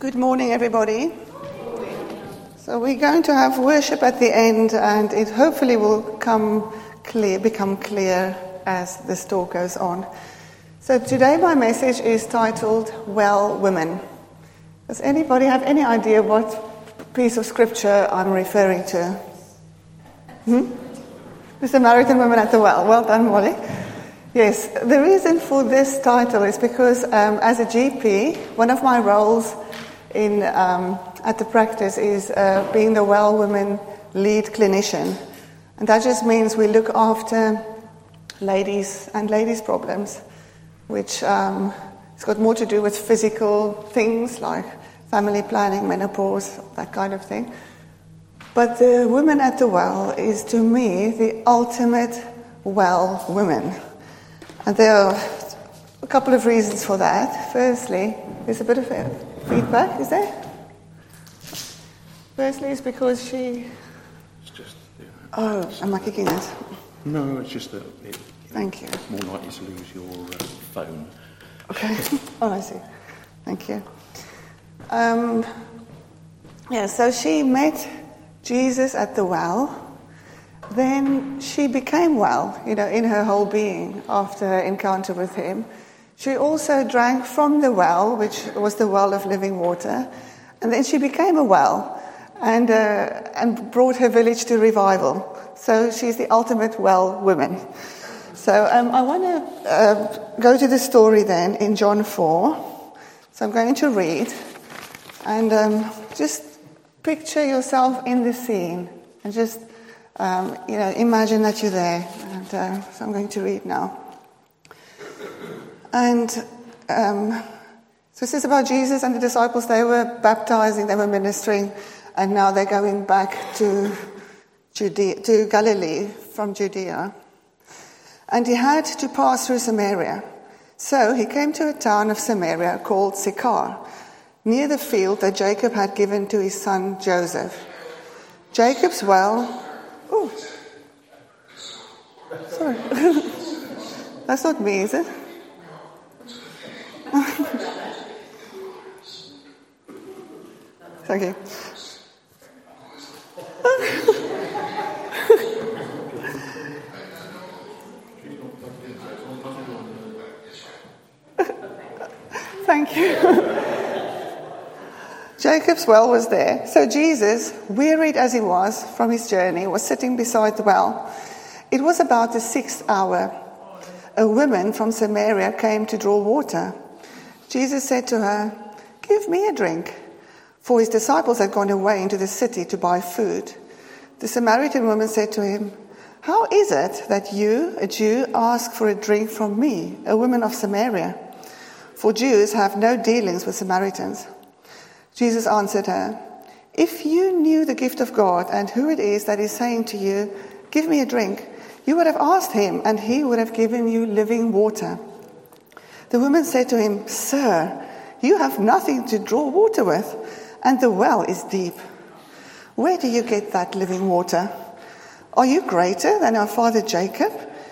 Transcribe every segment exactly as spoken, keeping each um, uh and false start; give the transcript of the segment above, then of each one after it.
Good morning, everybody. So we're going to have worship at the end, and it hopefully will come clear, become clear as this talk goes on. So today my message is titled, Well Women. Does anybody have any idea what piece of scripture I'm referring to? Hmm? The Samaritan woman at the well. Well done, Molly. Yes, the reason for this title is because um, as a G P, one of my roles in um, at the practice is uh, being the Well Women lead clinician. And that just means we look after ladies and ladies' problems, which um, it's got more to do with physical things like family planning, menopause, that kind of thing. But the woman at the well is, to me, the ultimate well woman. And there are a couple of reasons for that. Firstly, there's a bit of feedback, is there? Firstly, it's because she... It's just... Yeah. Oh, am I kicking it? No, it's just that it, Thank you. It's more likely to lose your uh, phone. Okay. Oh, I see. Thank you. Um, yeah, so she met Jesus at the well. Then she became well, you know, in her whole being after her encounter with him. She also drank from the well, which was the well of living water. And then she became a well and uh, and brought her village to revival. So she's the ultimate well woman. So um, I want to uh, go to the story then in John four. So I'm going to read. And um, just picture yourself in the scene. And just, um, you know, imagine that you're there. And uh, so I'm going to read now. And um, so this is about Jesus and the disciples. They were baptizing, they were ministering, and now they're going back to Judea, to Galilee from Judea. And he had to pass through Samaria. So he came to a town of Samaria called Sychar, near the field that Jacob had given to his son Joseph. Jacob's well... Oh, sorry. That's not me, is it? Thank you. Thank you. Jacob's well was there. So Jesus, wearied as he was from his journey, was sitting beside the well. It was about the sixth hour. A woman from Samaria came to draw water. Jesus said to her, "Give me a drink," for his disciples had gone away into the city to buy food. The Samaritan woman said to him, "How is it that you, a Jew, ask for a drink from me, a woman of Samaria? For Jews have no dealings with Samaritans." Jesus answered her, "If you knew the gift of God and who it is that is saying to you, 'Give me a drink,' you would have asked him, and he would have given you living water." The woman said to him, "Sir, you have nothing to draw water with, and the well is deep. Where do you get that living water? Are you greater than our father Jacob?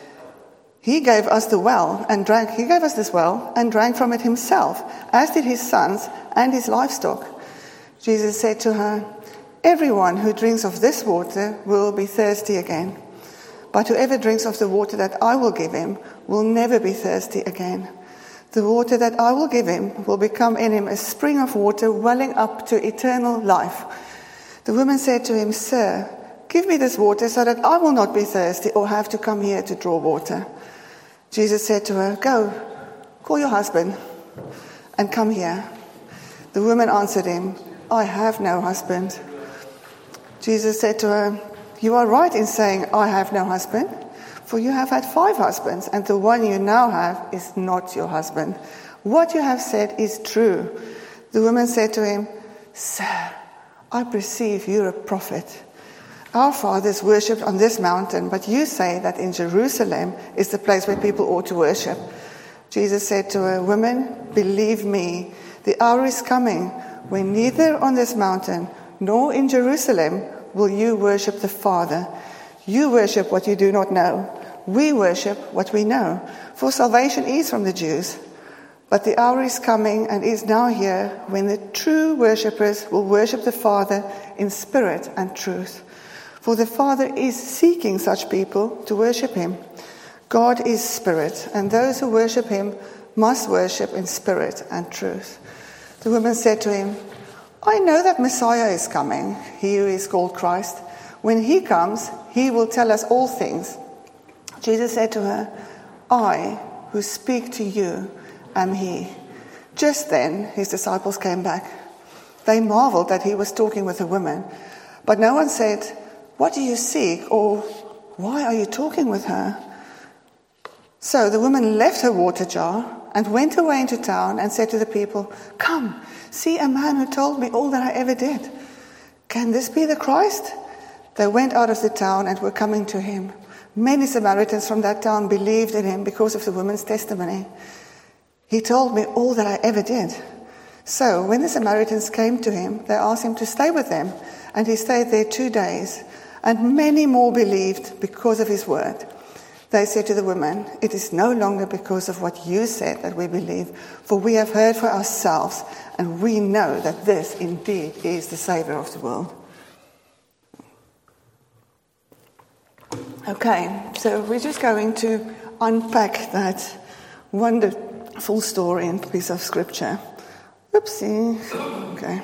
He gave us the well and drank. He gave us this well and drank from it himself, as did his sons and his livestock." Jesus said to her, "Everyone who drinks of this water will be thirsty again. But whoever drinks of the water that I will give him will never be thirsty again. The water that I will give him will become in him a spring of water welling up to eternal life." The woman said to him, "Sir, give me this water so that I will not be thirsty or have to come here to draw water." Jesus said to her, "Go, call your husband and come here." The woman answered him, "I have no husband." Jesus said to her, "You are right in saying, 'I have no husband,' for you have had five husbands, and the one you now have is not your husband. What you have said is true." The woman said to him, "Sir, I perceive you're a prophet. Our fathers worshipped on this mountain, but you say that in Jerusalem is the place where people ought to worship." Jesus said to her, "Woman, believe me, the hour is coming when neither on this mountain nor in Jerusalem will you worship the Father. You worship what you do not know. We worship what we know, for salvation is from the Jews. But the hour is coming and is now here when the true worshippers will worship the Father in spirit and truth. For the Father is seeking such people to worship him. God is spirit, and those who worship him must worship in spirit and truth. The woman said to him, I know that Messiah is coming, he who is called Christ. When he comes, he will tell us all things. Jesus said to her, I who speak to you am he. Just then his disciples came back. They marveled that he was talking with a woman. But no one said, what do you seek? Or why are you talking with her? So the woman left her water jar and went away into town and said to the people, come, see a man who told me all that I ever did. Can this be the Christ? They went out of the town and were coming to him. Many Samaritans from that town believed in him because of the woman's testimony. He told me all that I ever did. So when the Samaritans came to him, they asked him to stay with them, and he stayed there two days. And many more believed because of his word. They said to the woman, it is no longer because of what you said that we believe, for we have heard for ourselves, and we know that this indeed is the Saviour of the world. Okay, so we're just going to unpack that wonderful story and piece of scripture. Oopsie. Okay.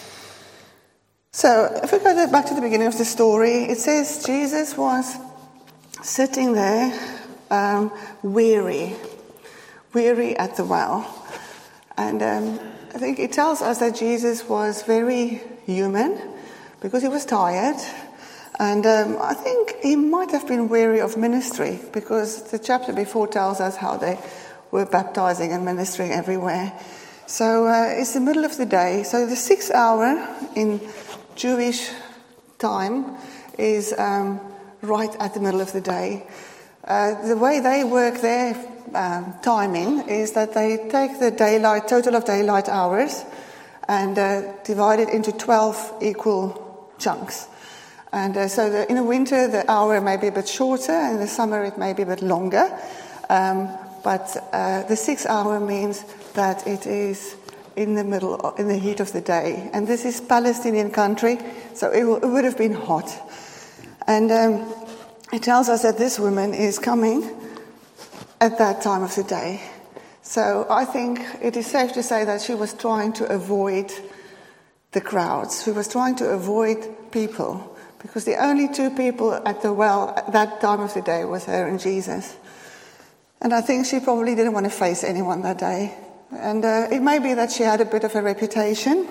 So if we go back to the beginning of the story, it says Jesus was sitting there, um, weary, weary at the well. And um, I think it tells us that Jesus was very human because he was tired. And um, I think he might have been weary of ministry because the chapter before tells us how they were baptizing and ministering everywhere. So uh, it's the middle of the day. So the sixth hour in Jewish time is um, right at the middle of the day. Uh, the way they work their um, timing is that they take the daylight, total of daylight hours, and uh, divide it into twelve equal chunks. And uh, so the, in the winter, the hour may be a bit shorter, and in the summer it may be a bit longer. Um, but uh, the sixth hour means that it is in the middle, in the heat of the day. And this is Palestinian country, so it, will, it would have been hot. And um, it tells us that this woman is coming at that time of the day. So I think it is safe to say that she was trying to avoid the crowds. She was trying to avoid people. Because the only two people at the well at that time of the day was her and Jesus. And I think she probably didn't want to face anyone that day. And uh, it may be that she had a bit of a reputation.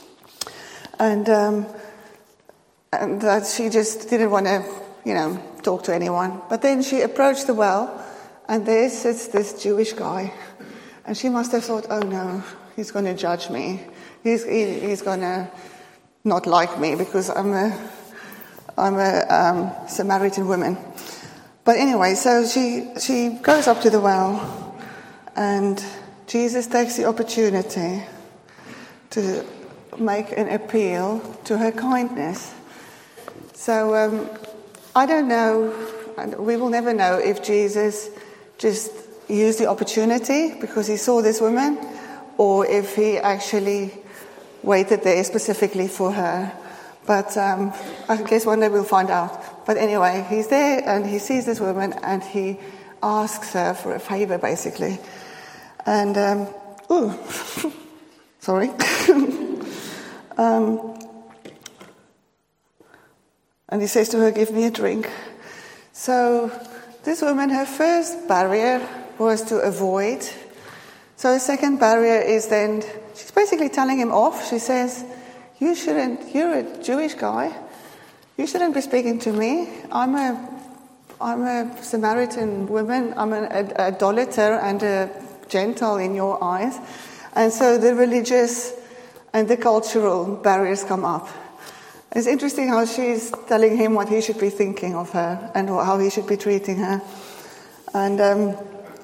And, um, and that she just didn't want to, you know, talk to anyone. But then she approached the well, and there sits this Jewish guy. And she must have thought, oh no, he's going to judge me. He's, he, he's going to not like me because I'm a... I'm a um, Samaritan woman. But anyway, so she she goes up to the well, and Jesus takes the opportunity to make an appeal to her kindness. So um, I don't know, and we will never know if Jesus just used the opportunity because he saw this woman, or if he actually waited there specifically for her. But um, I guess one day we'll find out. But anyway, he's there and he sees this woman and he asks her for a favor, basically. And, um, ooh, sorry. um, and he says to her, give me a drink. So this woman, her first barrier was to avoid. So the second barrier is then, she's basically telling him off. She says, You shouldn't, you're a Jewish guy. You shouldn't be speaking to me. I'm a, I'm a Samaritan woman. I'm an idolater and a Gentile in your eyes. And so the religious and the cultural barriers come up. It's interesting how she's telling him what he should be thinking of her and how he should be treating her. And, um,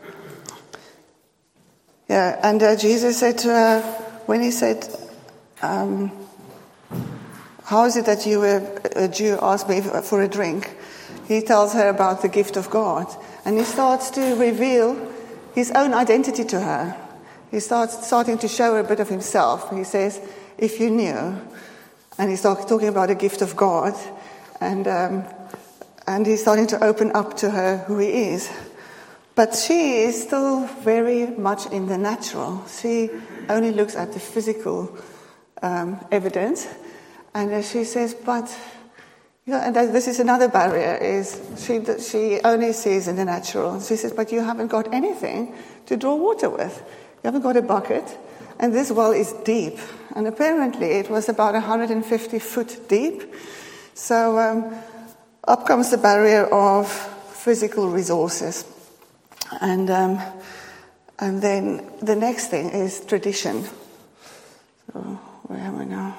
yeah, and uh, Jesus said to her, when he said, um, how is it that you, a, a Jew, asked me for a drink? He tells her about the gift of God. And he starts to reveal his own identity to her. he starts starting to show her a bit of himself. He says, if you knew, and he's talk, talking about a gift of God, and um, and he's starting to open up to her who he is. But she is still very much in the natural. She only looks at the physical um, evidence, and uh, she says, but, you know, and this is another barrier, is she she only sees in the natural. She says, but you haven't got anything to draw water with. You haven't got a bucket, and this well is deep. And apparently it was about one hundred fifty foot deep. So um, up comes the barrier of physical resources. And um, and then the next thing is tradition. So where am I now?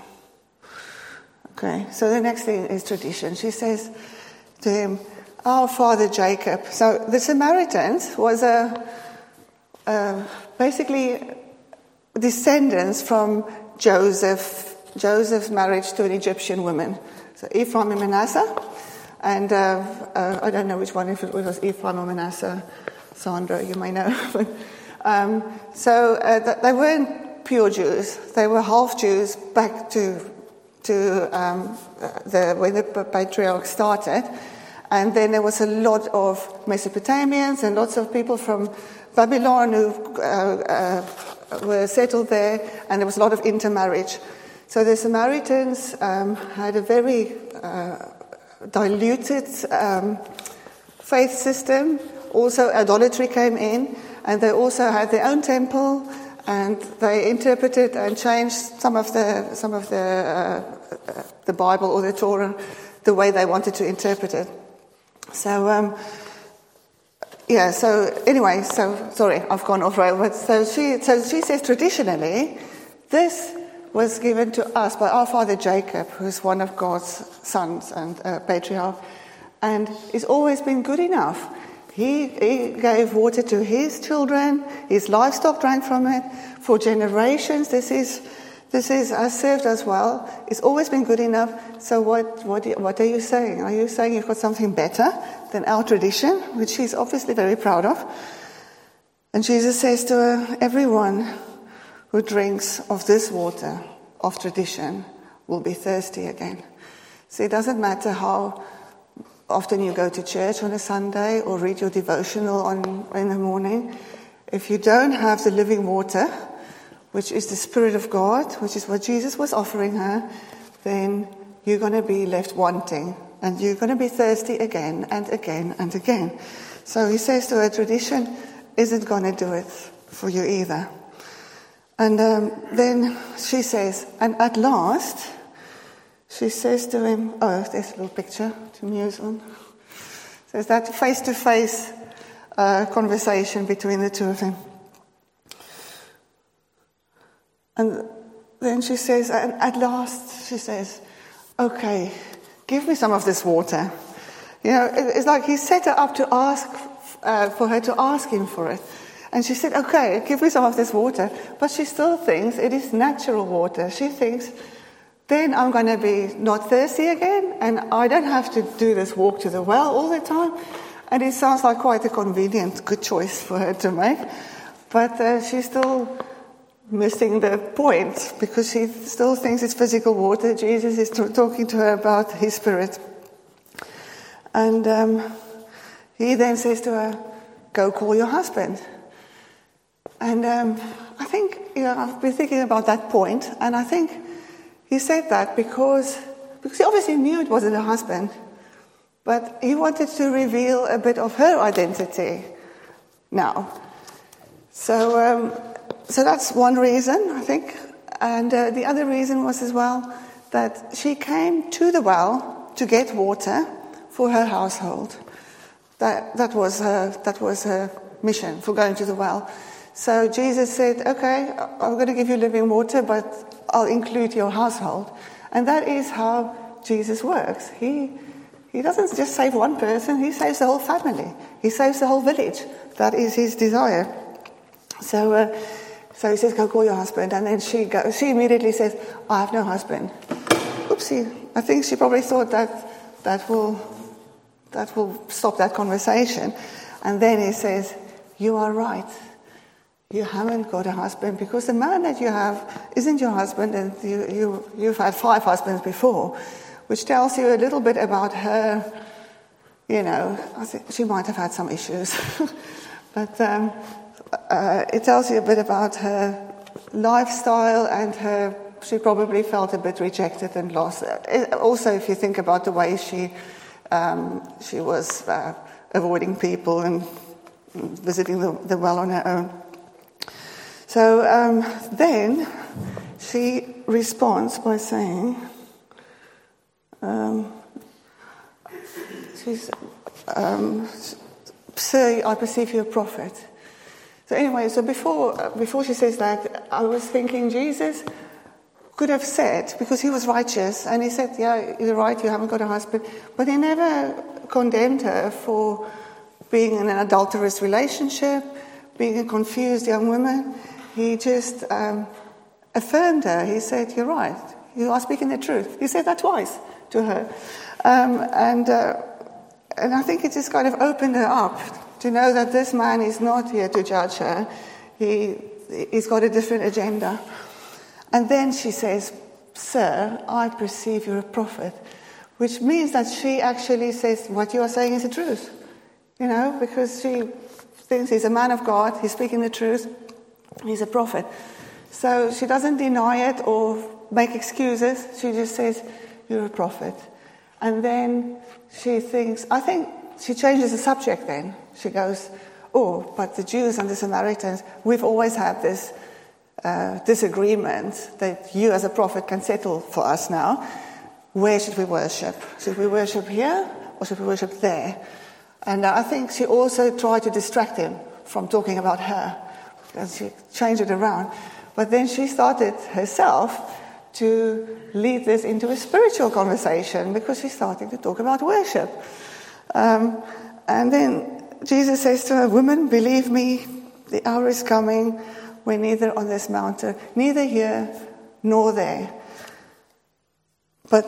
Okay, so the next thing is tradition. She says to him, our father Jacob. So the Samaritans was a, a basically descendants from Joseph, Joseph's marriage to an Egyptian woman. So Ephraim and Manasseh. And uh, uh, I don't know which one, if it was Ephraim or Manasseh. Sandra, you may know. um, so uh, th- they weren't pure Jews. They were half Jews back to to um, the when the patriarch started, and then there was a lot of Mesopotamians and lots of people from Babylon who uh, uh, were settled there, and there was a lot of intermarriage. So the Samaritans um, had a very uh, diluted um, faith system. Also, idolatry came in, and they also had their own temple, and they interpreted and changed some of the some of the uh, the Bible or the Torah the way they wanted to interpret it. So, um, yeah. So anyway, so sorry, I've gone off rail. But so she so she says traditionally, this was given to us by our father Jacob, who's one of God's sons and uh, patriarch, and it's always been good enough. He, he gave water to his children. His livestock drank from it for generations. This is this is has served us well. It's always been good enough. So what what what are you saying? Are you saying you've got something better than our tradition, which she's obviously very proud of? And Jesus says to her, everyone who drinks of this water of tradition will be thirsty again. So it doesn't matter how often you go to church on a Sunday or read your devotional on in the morning. If you don't have the living water, which is the Spirit of God, which is what Jesus was offering her, then you're going to be left wanting, and you're going to be thirsty again and again and again. So he says to her, tradition isn't going to do it for you either. And um, then she says, and at last, she says to him, oh, there's a little picture to muse on. There's that face-to-face uh, conversation between the two of them. And then she says, and at last, she says, okay, give me some of this water. You know, it's like he set her up to ask, uh, for her to ask him for it. And she said, okay, give me some of this water. But she still thinks it is natural water. She thinks, then I'm going to be not thirsty again, and I don't have to do this walk to the well all the time. And it sounds like quite a convenient, good choice for her to make. But uh, she's still missing the point, because she still thinks it's physical water. Jesus is t- talking to her about his Spirit. And um, he then says to her, go call your husband. And um, I think, you know, I've been thinking about that point, and I think he said that because, because he obviously knew it wasn't her husband, but he wanted to reveal a bit of her identity now. So um, so that's one reason, I think. And uh, the other reason was as well that she came to the well to get water for her household. That that was her, that was her mission for going to the well. So Jesus said, okay, I'm going to give you living water, but I'll include your household. And that is how Jesus works. He he doesn't just save one person, he saves the whole family. He saves the whole village. That is his desire. So uh, so he says, go call your husband. And then she goes, she immediately says, I have no husband. Oopsie. I think she probably thought that that will that will stop that conversation. And then he says, you are right. you haven't got a husband because the man that you have isn't your husband, and you, you, you've had five husbands before, which tells you a little bit about her. You know, I think she might have had some issues, but um, uh, it tells you a bit about her lifestyle and her. She probably felt a bit rejected and lost. It, also, if you think about the way she um, she was uh, avoiding people and visiting the, the well on her own. So um, then she responds by saying, um, she's, um, "Sir, I perceive you're a prophet." So anyway, so before before she says that, I was thinking Jesus could have said, because he was righteous, and he said, yeah, you're right, you haven't got a husband, but he never condemned her for being in an adulterous relationship, being a confused young woman. He just um, affirmed her. He said, you're right, you are speaking the truth. He said that twice to her. Um, and, uh, and I think it just kind of opened her up to know that this man is not here to judge her. He, he's got a different agenda. And then she says, "Sir, I perceive you're a prophet," which means that she actually says, what you are saying is the truth. You know, because she thinks he's a man of God, he's speaking the truth, he's a prophet. So she doesn't deny it or make excuses, she just says, you're a prophet. And then she thinks, I think she changes the subject then. She goes, oh, but the Jews and the Samaritans, we've always had this Uh, disagreement that you as a prophet can settle for us now. Where should we worship? Should we worship here or should we worship there? And uh, I think she also tried to distract him from talking about her, and she changed it around. But then she started herself to lead this into a spiritual conversation because she's starting to talk about worship. Um, and then Jesus says to her, "Woman, believe me, the hour is coming we're neither on this mountain, neither here nor there. But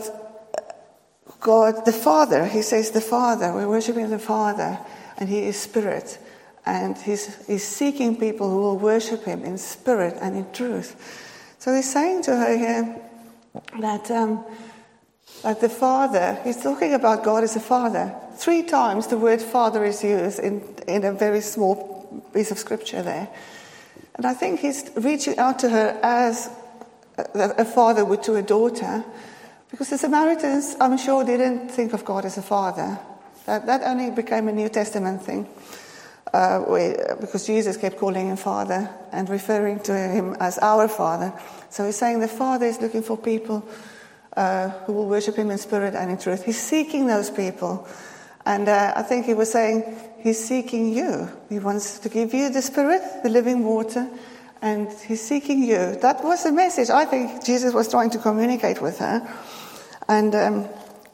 God, the Father," he says the Father, we're worshiping the Father, and he is spirit. And he's, he's seeking people who will worship him in spirit and in truth. So he's saying to her here that, um, that the Father, he's talking about God as a Father. Three times the word Father is used in, in a very small piece of scripture there. And I think he's reaching out to her as a, a father would to a daughter, because the Samaritans, I'm sure, didn't think of God as a father. That, that only became a New Testament thing, uh, where, because Jesus kept calling him Father and referring to him as our Father. So he's saying the Father is looking for people uh, who will worship him in spirit and in truth. He's seeking those people. And uh, I think he was saying, he's seeking you. He wants to give you the Spirit, the living water, and he's seeking you. That was the message I think Jesus was trying to communicate with her. And um,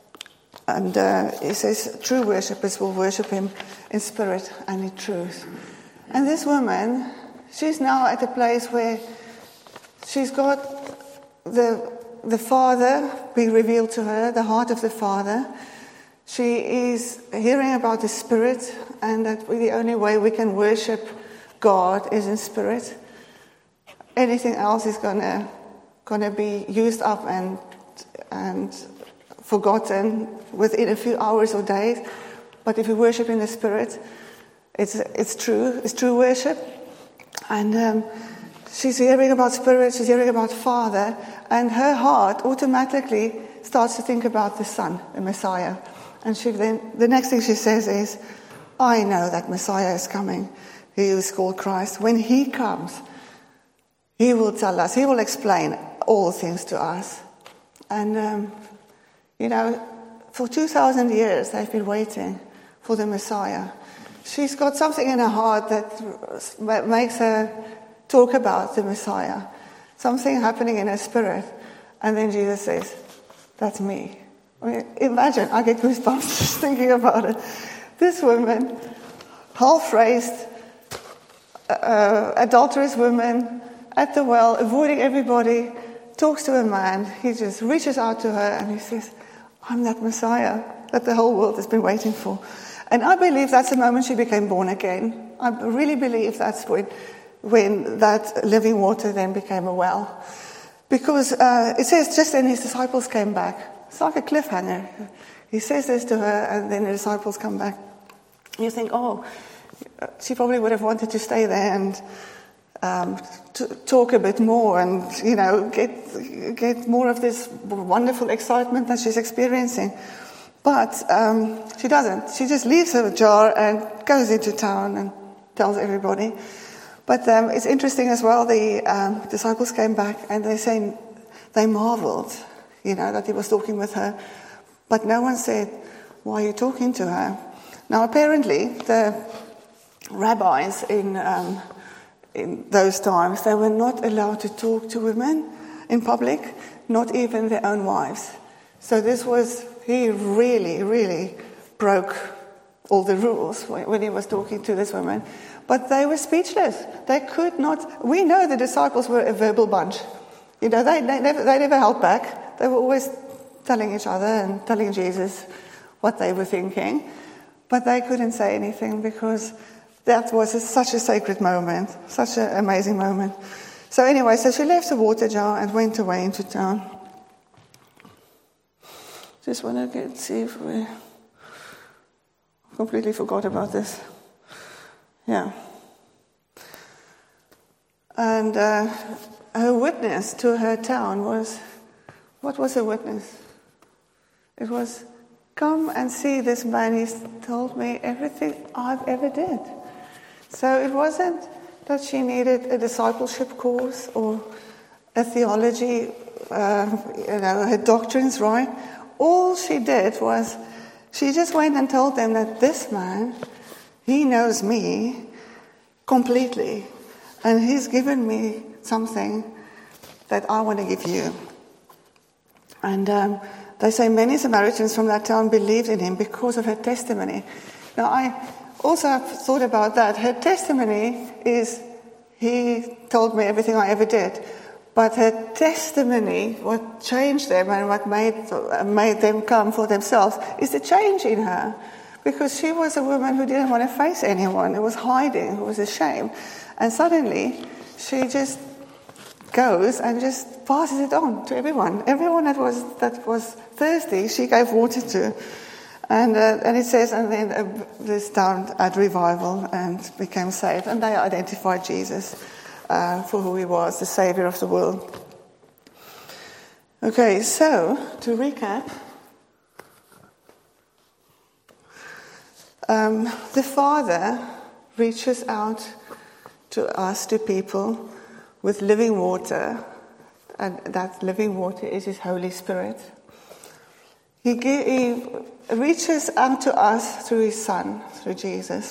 and uh, he says, true worshippers will worship him in spirit and in truth. And this woman, she's now at a place where she's got the the Father being revealed to her, the heart of the Father. She is hearing about the Spirit, and that the only way we can worship God is in spirit. Anything else is gonna gonna be used up and and forgotten within a few hours or days. But if we worship in the Spirit, it's it's true, it's true worship. And um, she's hearing about Spirit, she's hearing about Father, and her heart automatically starts to think about the Son, the Messiah. And she then, the next thing she says is, I know that Messiah is coming, he who is called Christ. When he comes, he will tell us, he will explain all things to us. And, um, you know, for two thousand years they've been waiting for the Messiah. She's got something in her heart that makes her talk about the Messiah. Something happening in her spirit. And then Jesus says, that's me. I mean, imagine, I get goosebumps just thinking about it. This woman, half-raised, uh, adulterous woman, at the well, avoiding everybody, talks to a man. He just reaches out to her and he says, I'm that Messiah that the whole world has been waiting for. And I believe that's the moment she became born again. I really believe that's when when that living water then became a well. Because uh, it says just then his disciples came back. It's like a cliffhanger. He says this to her and then the disciples come back. You think, oh, she probably would have wanted to stay there and um, t- talk a bit more and, you know, get get more of this wonderful excitement that she's experiencing. But um, she doesn't. She just leaves her jar and goes into town and tells everybody. But um, it's interesting as well, the um, disciples came back and they say they marveled, you know, that he was talking with her. But no one said, why are you talking to her? Now, apparently, the rabbis in um, in those times, they were not allowed to talk to women in public, not even their own wives. So this was, he really, really broke all the rules when he was talking to this woman. But they were speechless. They could not, we know the disciples were a verbal bunch. You know, they, they, never, they never held back. They were always telling each other and telling Jesus what they were thinking. But they couldn't say anything because that was a, such a sacred moment, such an amazing moment. So anyway, so she left the water jar and went away into town. Just want to get see if we completely forgot about this. Yeah. And uh, her witness to her town was, what was her witness? It was, come and see this man, he's told me everything I've ever did. So it wasn't that she needed a discipleship course or a theology, uh, you know, her doctrines, right? All she did was, she just went and told them that this man, he knows me completely. And he's given me something that I want to give you. And um, they say many Samaritans from that town believed in him because of her testimony. Now, I also have thought about that. Her testimony is, he told me everything I ever did. But her testimony, what changed them and what made, made them come for themselves, is the change in her. Because she was a woman who didn't want to face anyone, who was hiding, who was ashamed. And suddenly, she just goes and just passes it on to everyone. Everyone that was that was thirsty, she gave water to. And uh, and it says, and then uh, this town had revival and became saved. And they identified Jesus uh, for who he was, the Savior of the world. Okay, so, to recap, um, the Father reaches out to us, to people, with living water, and that living water is his Holy Spirit. He, give, he reaches out to us through his Son, through Jesus.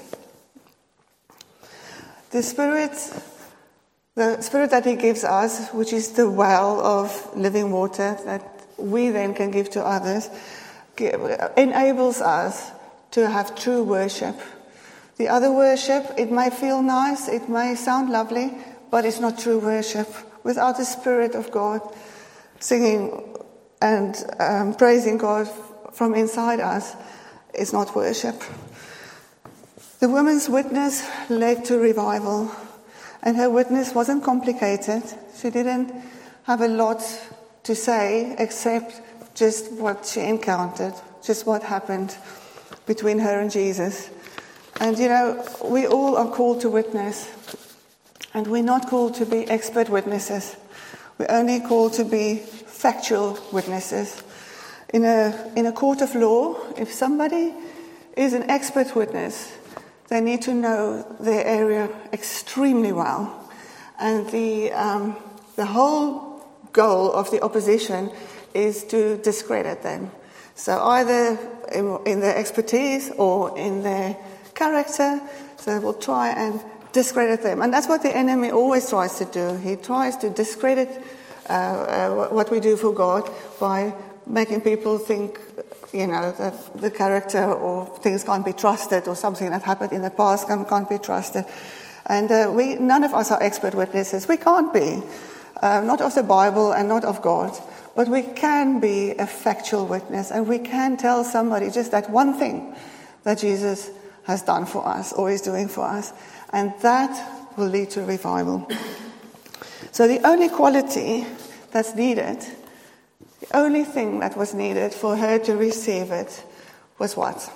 The Spirit, the Spirit that he gives us, which is the well of living water that we then can give to others, enables us to have true worship. The other worship, it may feel nice, it may sound lovely, but it's not true worship. Without the Spirit of God singing and um, praising God from inside us, it's not worship. The woman's witness led to revival, and her witness wasn't complicated. She didn't have a lot to say except just what she encountered, just what happened between her and Jesus. And you know, we all are called to witness. And we're not called to be expert witnesses. We're only called to be factual witnesses. In a in a court of law, if somebody is an expert witness, they need to know their area extremely well. And the um, the whole goal of the opposition is to discredit them. So either in, in their expertise or in their character, so they will try and discredit them. And that's what the enemy always tries to do. He tries to discredit uh, uh, what we do for God by making people think, you know, that the character or things can't be trusted or something that happened in the past can't, can't be trusted. And uh, we, none of us are expert witnesses. We can't be. Uh, not of the Bible and not of God. But we can be a factual witness, and we can tell somebody just that one thing that Jesus has done for us or is doing for us. And that will lead to revival. So the only quality that's needed, the only thing that was needed for her to receive it was what?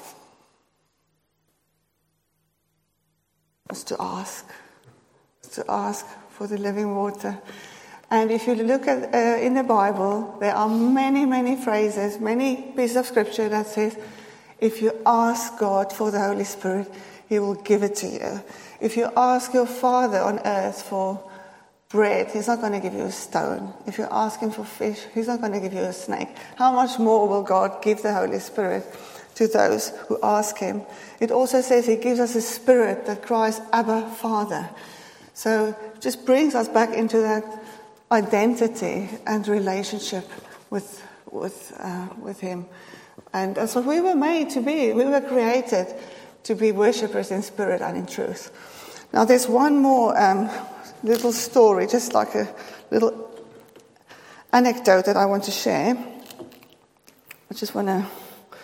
Was to ask. To ask for the living water. And if you look at uh, in the Bible, there are many, many phrases, many pieces of scripture that says, if you ask God for the Holy Spirit, He will give it to you. If you ask your Father on earth for bread, He's not going to give you a stone. If you ask Him for fish, He's not going to give you a snake. How much more will God give the Holy Spirit to those who ask Him? It also says He gives us a spirit that cries, Abba, Father. So it just brings us back into that identity and relationship with with uh, with Him. And that's what we were made to be. We were created to be worshippers in spirit and in truth. Now there's one more um, little story, just like a little anecdote that I want to share. I just want to...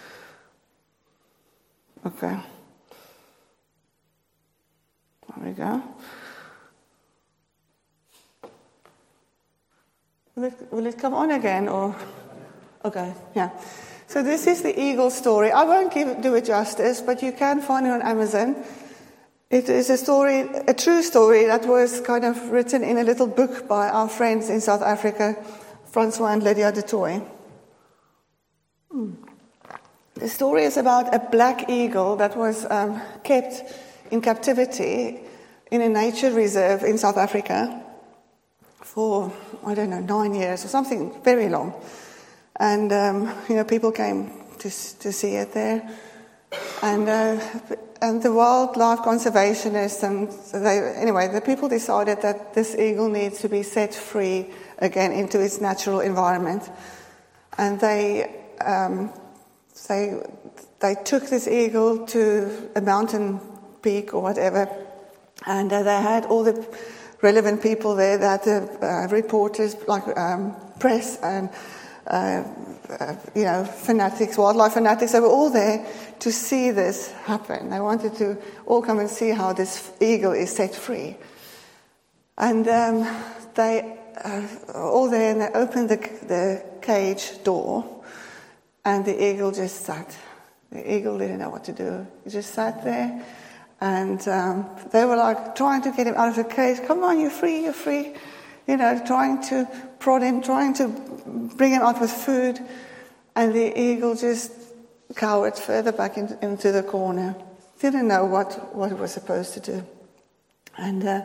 Okay. There we go. Will it, will it come on again, or... Okay, yeah. So this is the eagle story. I won't give, do it justice, but you can find it on Amazon. It is a story, a true story that was kind of written in a little book by our friends in South Africa, Francois and Lydia du Toit. Mm. The story is about a black eagle that was um, kept in captivity in a nature reserve in South Africa for, I don't know, nine years or something very long. And, um, you know, people came to to see it there. And uh, and the wildlife conservationists, and they, anyway, the people decided that this eagle needs to be set free again into its natural environment. And they um, they they took this eagle to a mountain peak or whatever, and uh, they had all the relevant people there, that the uh, reporters, like um, press and Uh, uh, you know, fanatics, wildlife fanatics, they were all there to see this happen. They wanted to all come and see how this eagle is set free. And um, they uh, all there, and they opened the, the cage door, and the eagle just sat. The eagle didn't know what to do. He just sat there, and um, they were like trying to get him out of the cage. Come on, you're free, you're free. You know, trying to prod him, trying to bring him out with food. And the eagle just cowered further back in, into the corner. Didn't know what, what it was supposed to do. And uh,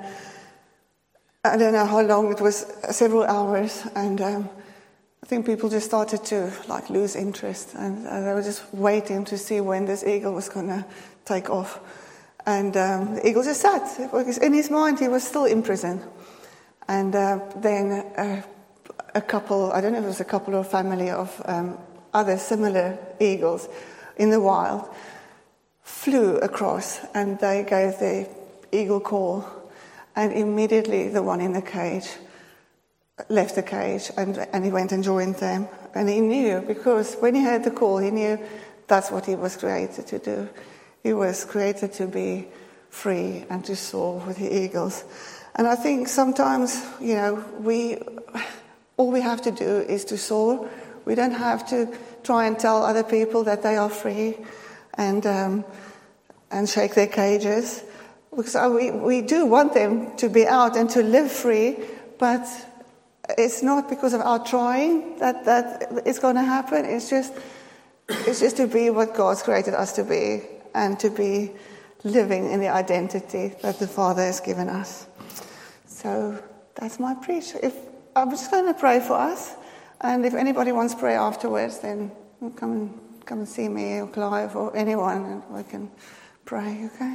I don't know how long, it was several hours. And um, I think people just started to like lose interest. And uh, they were just waiting to see when this eagle was going to take off. And um, the eagle just sat. In his mind, he was still in prison. And uh, then uh, a couple, I don't know if it was a couple or a family of um, other similar eagles in the wild flew across, and they gave the eagle call. And immediately the one in the cage left the cage, and, and he went and joined them. And he knew, because when he heard the call, he knew that's what he was created to do. He was created to be free and to soar with the eagles. And I think sometimes, you know, we all we have to do is to soar. We don't have to try and tell other people that they are free and um, and shake their cages. Because we, we do want them to be out and to live free, but it's not because of our trying that, that it's going to happen. It's just it's just to be what God's created us to be, and to be living in the identity that the Father has given us. So that's my preach. If I'm just going to pray for us, and if anybody wants prayer afterwards, then come and come and see me or Clive or anyone, and we can pray. Okay.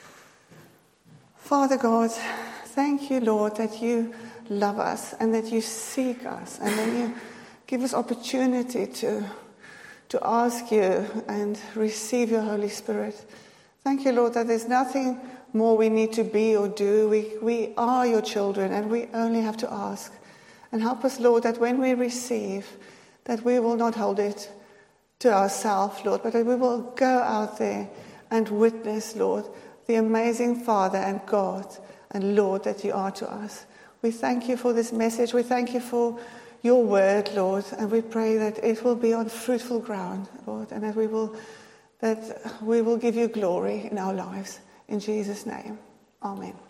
Father God, thank you, Lord, that you love us and that you seek us, and that you give us opportunity to to ask you and receive your Holy Spirit. Thank you, Lord, that there's nothing more we need to be or do. We we are your children, and we only have to ask. And help us, Lord, that when we receive, that we will not hold it to ourselves, Lord, but that we will go out there and witness, Lord, the amazing Father and God and Lord that you are to us. We thank you for this message. We thank you for your word, Lord, and we pray that it will be on fruitful ground, Lord, and that we will that we will give you glory in our lives. In Jesus' name, amen.